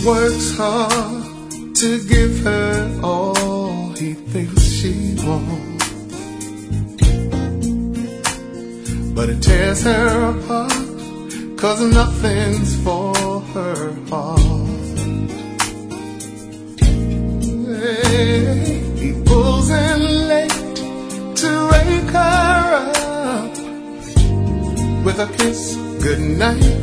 works hard to give her all he thinks she wants, but it tears her apart, 'cause nothing's for her heart. Hey, he pulls in late to wake her up with a kiss goodnight.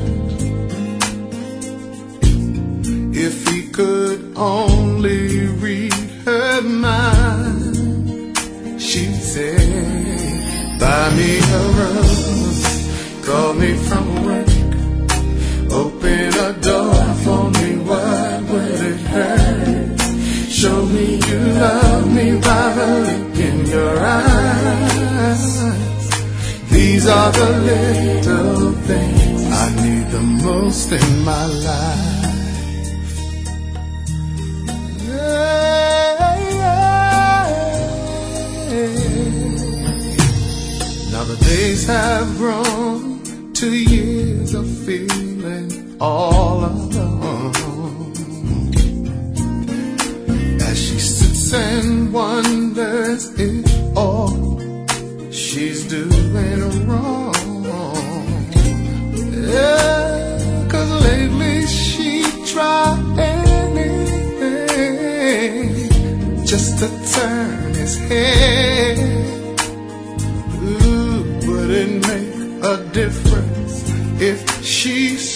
If he could only read her mind, she said, buy me a rose, call me from work, open a door for me, what would it hurt? Show me you love me by the look in your eyes. These are the little things I need the most in my life. Now the days have grown to years of feeling all alone, as she sits and wonders if all she's doing wrong. Yeah, 'cause lately she tried anything just to turn his head. Ooh, would it make a difference if she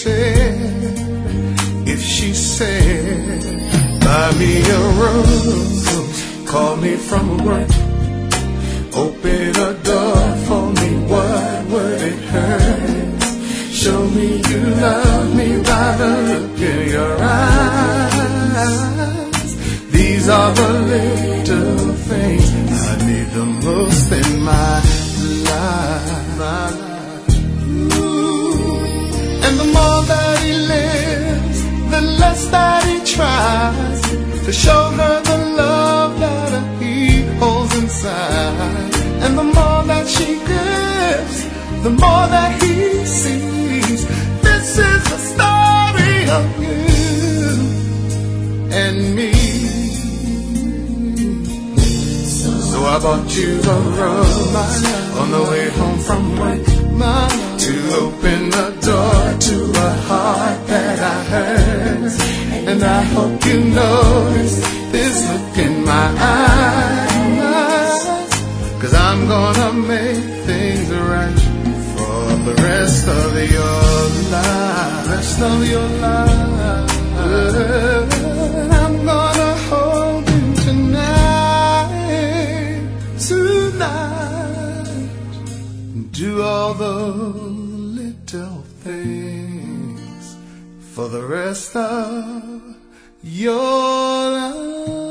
said, buy me a rose, call me from work, open a door for me, what would it hurt? Show me you love me by the look in your eyes. These are the little things I need the most in my life. Ooh. And the more that he lives, the less that he tries to show her the love that he holds inside. And the more that she gives, the more that he sees. This is the story of you and me. So I bought you a rose on the way home from work, to open the door to a heart that I hurt. And I hope you notice this look in my eyes, 'cause I'm gonna make things right for the rest of your life. Rest of your life. I'm gonna hold you tonight, do all those little things for the rest of your life.